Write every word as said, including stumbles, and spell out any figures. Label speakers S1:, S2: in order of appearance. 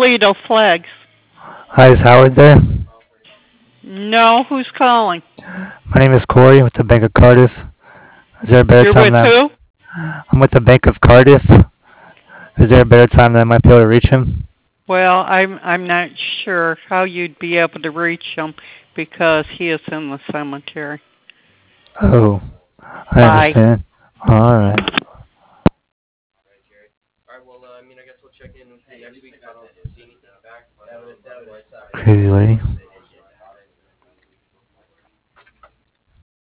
S1: Toledo flags.
S2: Hi, is Howard there?
S1: No, who's calling?
S2: My name is Corey with the Bank of Cardiff. Is there a better
S1: You're
S2: time
S1: with
S2: that
S1: who?
S2: I'm with the Bank of Cardiff? Is there a better time that I might be able to reach him?
S1: Well, I'm I'm not sure how you'd be able to reach him because he is in the cemetery.
S2: Oh, I
S1: Bye.
S2: understand. Alright. Crazy lady.